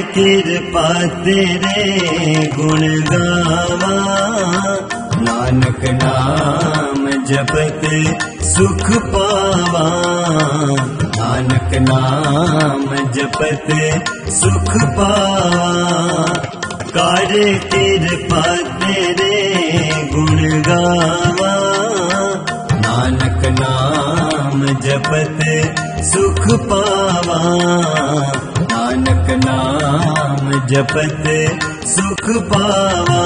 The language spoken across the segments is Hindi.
कृपा तेरे गुण गावा, नानक नाम जपत सुख पावा, नानक नाम जपत सुख पावा। कर कृपा तेरे गुण गावा, नानक नाम जपत सुख पावा, नानक नाम जपत सुख पावा।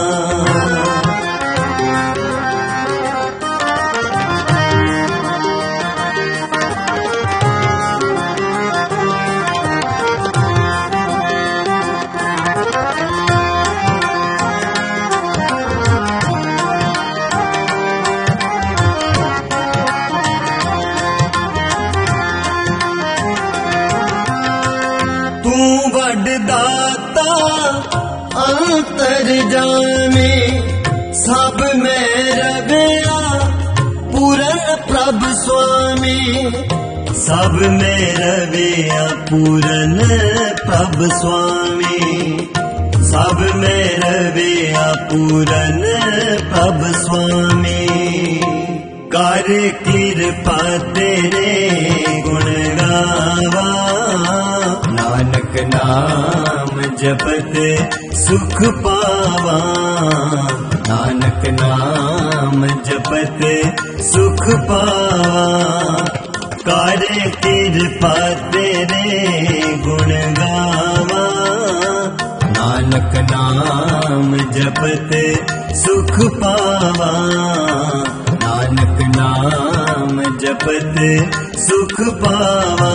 दाता अंतर जाने सब में रवैया पूरन प्रभ स्वामी, सब में रवैया पूरन प्रभ स्वामी, सब में रवैया पूरन प्रभ स्वामी। कर कृपा तेरे गुण गावा, नानक नाम जपत सुख पावा, नानक नाम जपत सुख पावा। कर कृपा तेरे गुण गावा, नानक नाम जपत सुख पावा, नानक नाम जपत सुख पावा।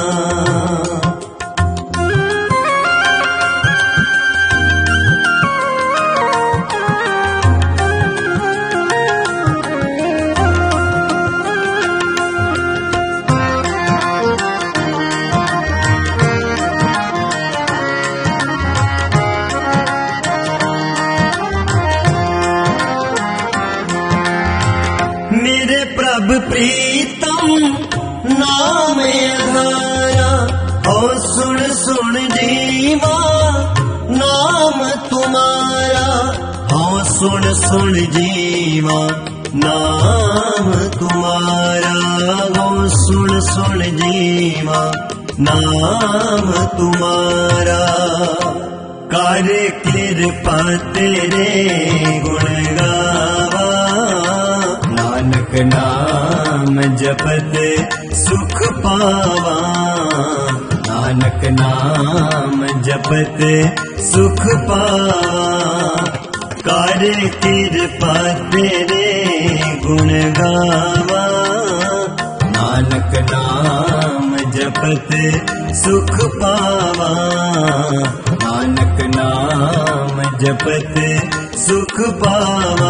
मेरे प्रभ प्रीतम नाम आधारा, ओ सुन सुन जीवा नाम तुम्हारा, ओ सुन सुन जीवा नाम तुम्हारा, ओ सुन सुन जीवा नाम तुम्हारा। कर कृपा तेरे गुण गावा, नानक नाम जपत सुख पावा, नानक नाम जपत सुख पावा। कर कृपा तेरे गुण गावा, नानक नाम जपत सुख पावा, नानक नाम जपत सुख पावा।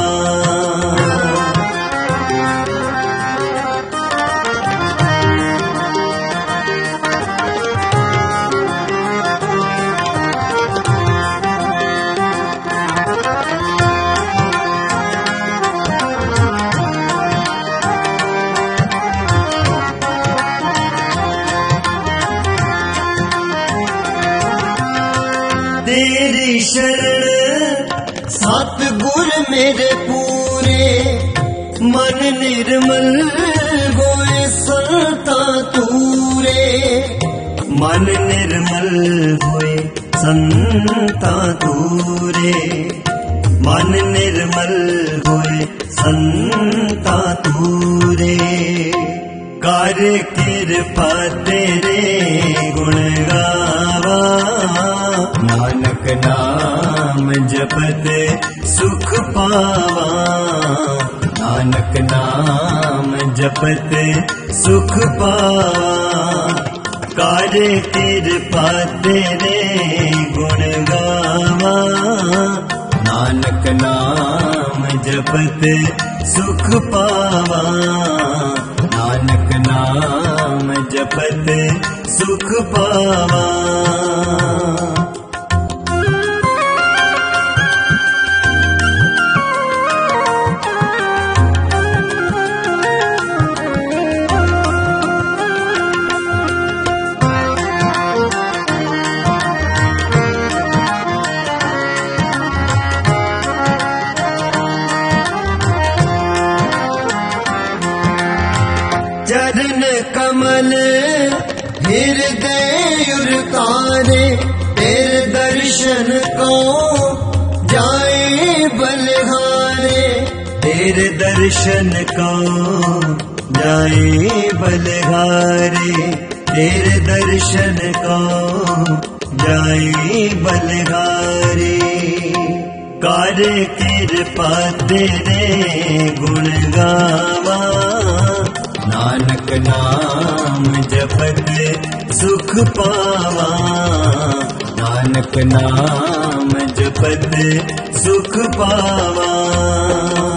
तेरी शरण सतगुर मेरे पूरे, मन निर्मल होए संता तूरे, मन निर्मल होए संता तूरे, मन निर्मल होए संता तूरे। कर कृपा तेरे गुण गावा, नानक नाम जपत सुख पावा, नानक नाम जपत सुख पावा। कर कृपा तेरे गुण गावा, नानक नाम जपत सुख पावा, नानक नाम जपत सुख पावा। कमल हृदय उरकारे, तेरे दर्शन को जाए बलिहारे, तेरे दर्शन को जाए बलिहारे, तेरे दर्शन को जाए बलिहारे। कर कृपा तेरे गुण गावा, नानक नाम जपत सुख पावा, नानक नाम जपत सुख पावा।